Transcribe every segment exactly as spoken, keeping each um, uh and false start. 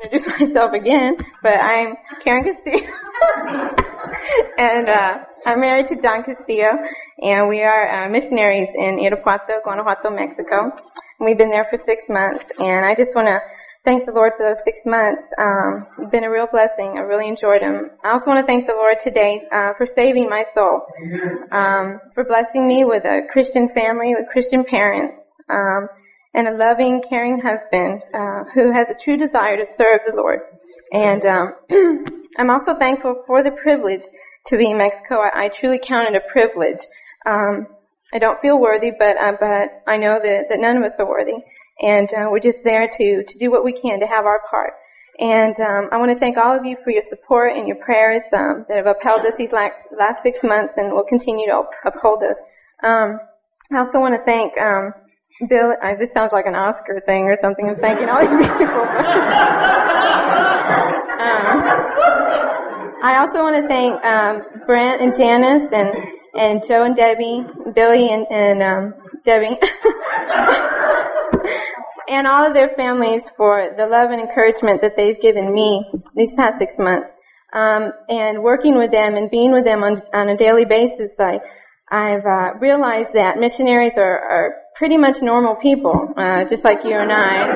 introduce myself again, but I'm Karen Castillo. and uh, I'm married to John Castillo, and we are uh, missionaries in Irapuato, Guanajuato, Mexico. And we've been there for six months, and I just want to thank the Lord for those six months. Um, it's been a real blessing. I really enjoyed them. I also want to thank the Lord today uh, for saving my soul, um, for blessing me with a Christian family, with Christian parents, um, and a loving, caring husband uh, who has a true desire to serve the Lord. And um, I'm also thankful for the privilege to be in Mexico. I, I truly count it a privilege. Um, I don't feel worthy, but uh, but I know that, that none of us are worthy. And uh, we're just there to, to do what we can to have our part. And um, I want to thank all of you for your support and your prayers um, that have upheld us these last, last six months and will continue to uphold us. Um, I also want to thank um, Bill. Uh, this sounds like an Oscar thing or something. I'm thanking all these people. um, I also want to thank um, Brent and Janice and and Joe and Debbie, Billy and, and um, Debbie. And all of their families for the love and encouragement that they've given me these past six months. Um, and working with them and being with them on, on a daily basis, I, I've uh, realized that missionaries are, are pretty much normal people, uh, just like you and I.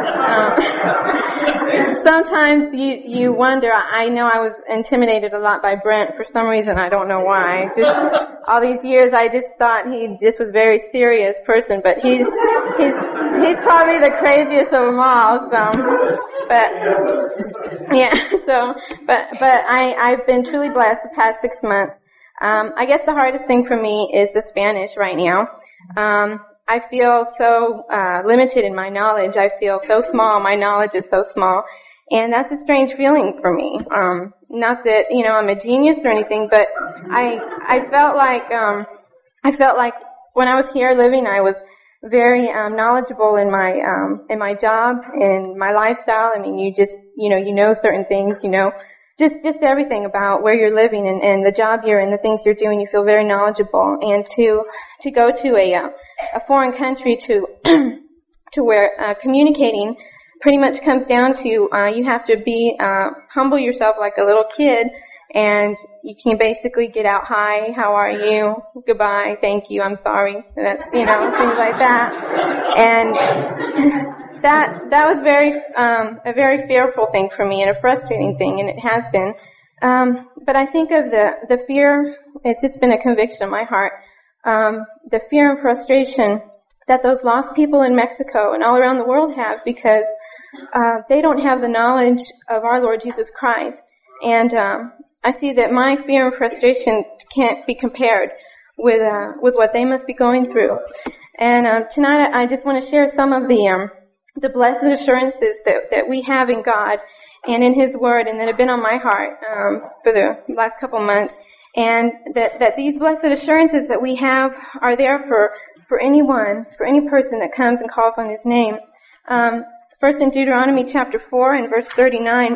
Um, sometimes you, you wonder, I know I was intimidated a lot by Brent for some reason, I don't know why. Just all these years I just thought he just was a very serious person, but he's, he's, he's probably the craziest of them all, so, but, yeah, so, but, but I, I've been truly blessed the past six months. Um, I guess the hardest thing for me is the Spanish right now. Um, I feel so, uh, limited in my knowledge. I feel so small. My knowledge is so small. And that's a strange feeling for me. Um, not that, you know, I'm a genius or anything, but I, I felt like, um, I felt like when I was here living, I was very, um, knowledgeable in my, um, in my job, in my lifestyle. I mean, you just, you know, you know certain things, you know, just, just everything about where you're living and, and the job you're in, the things you're doing, you feel very knowledgeable. And to, to go to a, uh, a foreign country to, to where, uh, communicating pretty much comes down to, uh, you have to be, uh, humble yourself like a little kid, and you can basically get out, hi, how are you, goodbye, thank you, I'm sorry, that's, you know, things like that. And that, that was very, um, a very fearful thing for me and a frustrating thing, and it has been. Um, but I think of the, the fear, it's just been a conviction in my heart, um, the fear and frustration that those lost people in Mexico and all around the world have because Uh, they don't have the knowledge of our Lord Jesus Christ. And, um, I see that my fear and frustration can't be compared with, uh, with what they must be going through. And, um, tonight I just want to share some of the, um, the blessed assurances that, that we have in God and in His Word and that have been on my heart, um, for the last couple months. And that, that these blessed assurances that we have are there for, for anyone, for any person that comes and calls on His name. Um, First in Deuteronomy chapter four and verse thirty-nine,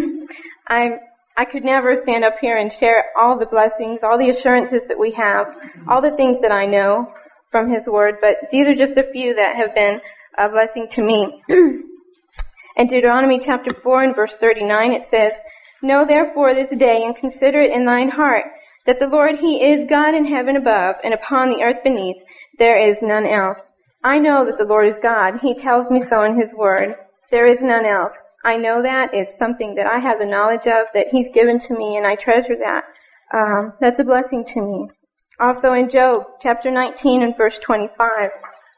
I I could never stand up here and share all the blessings, all the assurances that we have, all the things that I know from His Word, but these are just a few that have been a blessing to me. In Deuteronomy chapter four and verse thirty-nine it says, "Know therefore this day and consider it in thine heart, that the Lord He is God in heaven above, and upon the earth beneath, there is none else. I know that the Lord is God. He tells me so in His Word. There is none else. I know that. It's something that I have the knowledge of, that He's given to me, and I treasure that. Um, that's a blessing to me." Also in Job, chapter nineteen and verse twenty-five,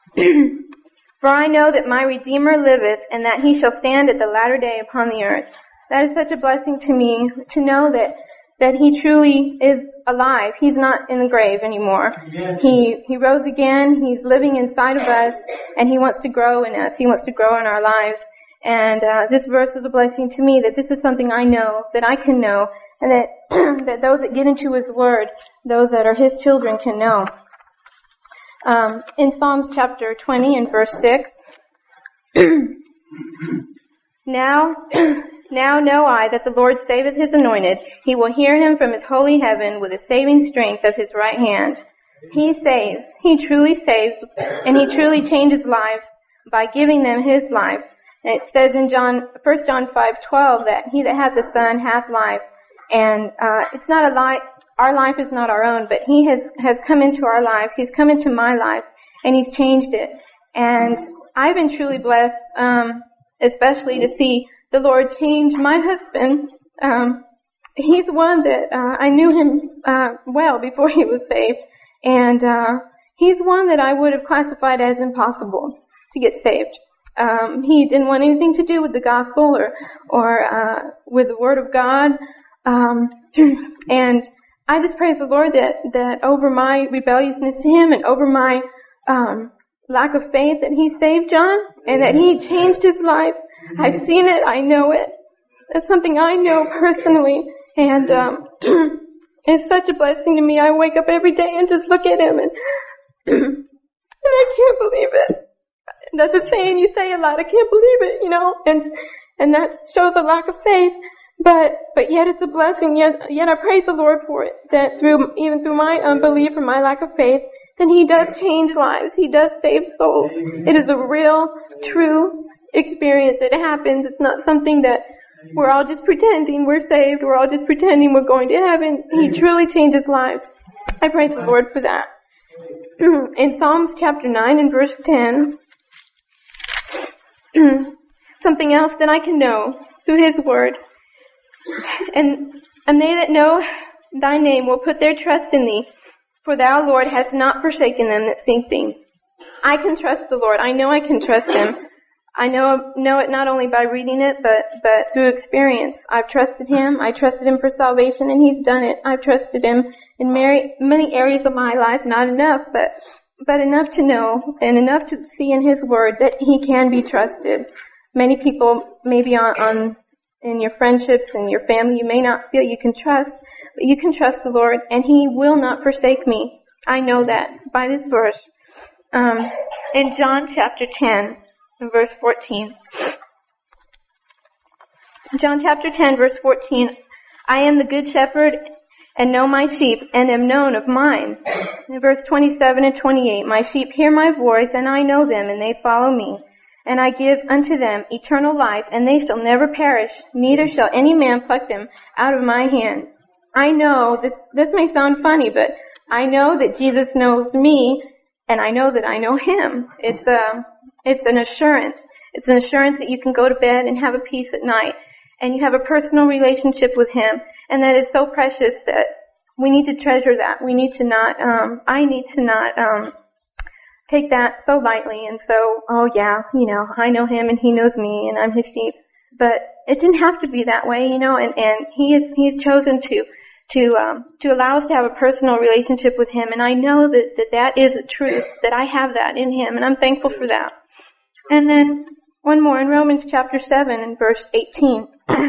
"For I know that my Redeemer liveth, and that He shall stand at the latter day upon the earth." That is such a blessing to me, to know that that He truly is alive. He's not in the grave anymore. Amen. He, He rose again. He's living inside of us, and He wants to grow in us. He wants to grow in our lives. And, uh, this verse was a blessing to me, that this is something I know, that I can know, and that, that those that get into His Word, those that are His children can know. Um, in Psalms chapter twenty and verse six, Now, now know I that the Lord saveth His anointed. He will hear him from His holy heaven with the saving strength of His right hand. He saves. He truly saves, and He truly changes lives by giving them His life. And it says in John, First John five twelve that he that hath the Son hath life. And, uh, it's not a life, our life is not our own, but he has, has come into our lives. He's come into my life and he's changed it. And I've been truly blessed, um, especially to see the Lord change my husband. Um, he's one that, uh, I knew him, uh, well before he was saved. And, uh, he's one that I would have classified as impossible to get saved. Um, he didn't want anything to do with the gospel or, or, uh, with the word of God. Um, and I just praise the Lord that, that over my rebelliousness to him and over my, um, lack of faith that he saved John and that he changed his life. I've seen it. I know it. It's something I know personally. And, um, it's such a blessing to me. I wake up every day and just look at him and, and I can't believe it. That's a saying you say a lot. I can't believe it, you know, and, and that shows a lack of faith. But, but yet it's a blessing. Yet, yet I praise the Lord for it. That through, even through my unbelief or my lack of faith, then he does change lives. He does save souls. It is a real, true experience. It happens. It's not something that we're all just pretending we're saved. We're all just pretending we're going to heaven. He truly changes lives. I praise the Lord for that. In Psalms chapter nine and verse ten, something else that I can know through his word. And, and they that know thy name will put their trust in thee. For thou, Lord, hast not forsaken them that seek thee. I can trust the Lord. I know I can trust him. I know, know it not only by reading it, but, but through experience. I've trusted him. I trusted him for salvation and he's done it. I've trusted him in many, many areas of my life. Not enough, but, but enough to know and enough to see in his word that he can be trusted. Many people, maybe on, on, in your friendships and your family, you may not feel you can trust, but you can trust the Lord and he will not forsake me. I know that by this verse. Um, in John chapter ten, verse fourteen. John chapter ten, verse fourteen. I am the good shepherd and know my sheep and am known of mine. In verse twenty-seven and twenty-eight. My sheep hear my voice and I know them and they follow me. And I give unto them eternal life and they shall never perish, neither shall any man pluck them out of my hand. I know this, this may sound funny, but I know that Jesus knows me and I know that I know him. It's a, it's an assurance. It's an assurance that you can go to bed and have a peace at night and you have a personal relationship with him. And that is so precious that we need to treasure that. We need to not, um, I need to not, um, take that so lightly and so, oh yeah, you know, I know him and he knows me and I'm his sheep. But it didn't have to be that way, you know, and, and he is, he's chosen to, to, um, to allow us to have a personal relationship with him. And I know that, that that is a truth, that I have that in him and I'm thankful for that. And then one more in Romans chapter seven and verse eighteen.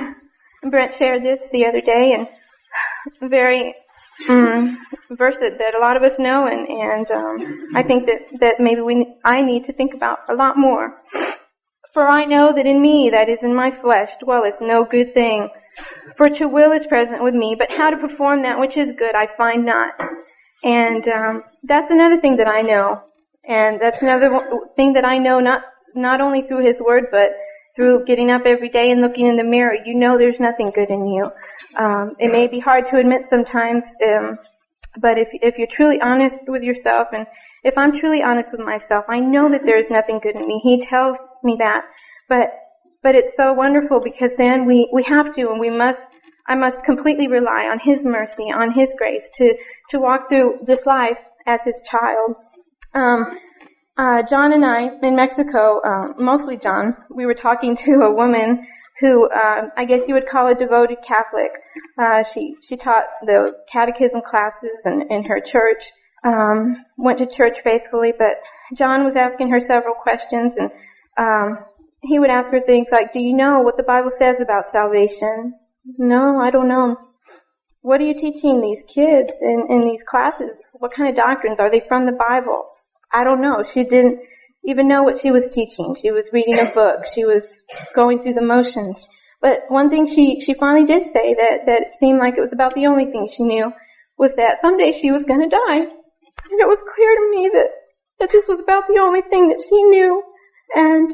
Brent shared this the other day and very, um, verse that, that a lot of us know and, and, um, I think that, that maybe we, I need to think about a lot more. For I know that in me, that is in my flesh, dwelleth no good thing. For to will is present with me, but how to perform that which is good I find not. And, um, that's another thing that I know. And that's another thing that I know not, not only through his word, but through getting up every day and looking in the mirror. You know there's nothing good in you. Um, it may be hard to admit sometimes, um, but if, if you're truly honest with yourself, and if I'm truly honest with myself, I know that there is nothing good in me. He tells me that. But, but it's so wonderful because then we, we have to and we must, I must completely rely on his mercy, on his grace to, to walk through this life as his child. Um, uh, John and I, in Mexico, uh, mostly John, we were talking to a woman who, uh, I guess you would call a devoted Catholic. Uh, she, she taught the catechism classes in, in her church, um, went to church faithfully, but John was asking her several questions and, um, he would ask her things like, do you know what the Bible says about salvation? No, I don't know. What are you teaching these kids in, in these classes? What kind of doctrines? Are they from the Bible? I don't know. She didn't even know what she was teaching. She was reading a book. She was going through the motions. But one thing she, she finally did say that, that it seemed like it was about the only thing she knew was that someday she was going to die. And it was clear to me that, that this was about the only thing that she knew. And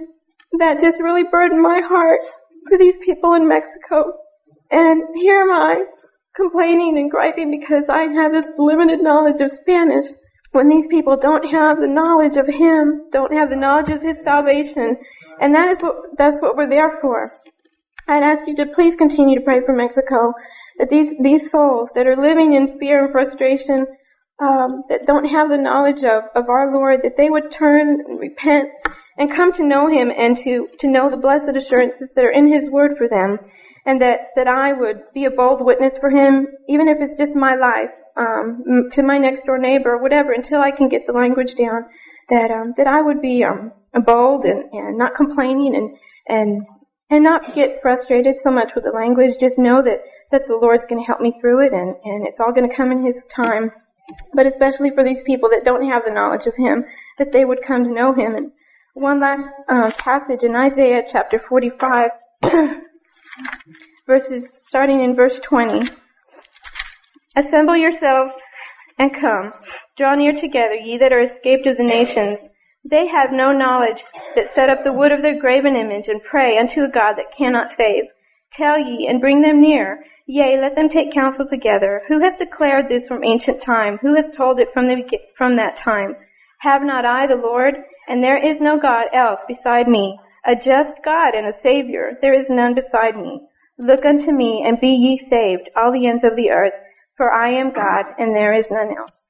that just really burdened my heart for these people in Mexico. And here am I, complaining and griping because I have this limited knowledge of Spanish, when these people don't have the knowledge of Him, don't have the knowledge of His salvation. And that is what, that's what we're there for. I'd ask you to please continue to pray for Mexico, that these, these souls that are living in fear and frustration, um, that don't have the knowledge of, of our Lord, that they would turn and repent and come to know Him and to, to know the blessed assurances that are in His Word for them. And that, that I would be a bold witness for Him, even if it's just my life, um, to my next door neighbor or whatever, until I can get the language down, that, um, that I would be, um, bold and, and not complaining and, and, and not get frustrated so much with the language. Just know that, that the Lord's going to help me through it, and, and it's all going to come in His time. But especially for these people that don't have the knowledge of Him, that they would come to know Him. And one last, um, passage in Isaiah chapter forty-five, verses, starting in verse twenty. Assemble yourselves and come. Draw near together, ye that are escaped of the nations. They have no knowledge that set up the wood of their graven image and pray unto a God that cannot save. Tell ye and bring them near. Yea, let them take counsel together. Who has declared this from ancient time? Who has told it from the from that time? Have not I the Lord? And there is no God else beside me. A just God and a Savior. There is none beside me. Look unto me and be ye saved, all the ends of the earth. For I am God and there is none else.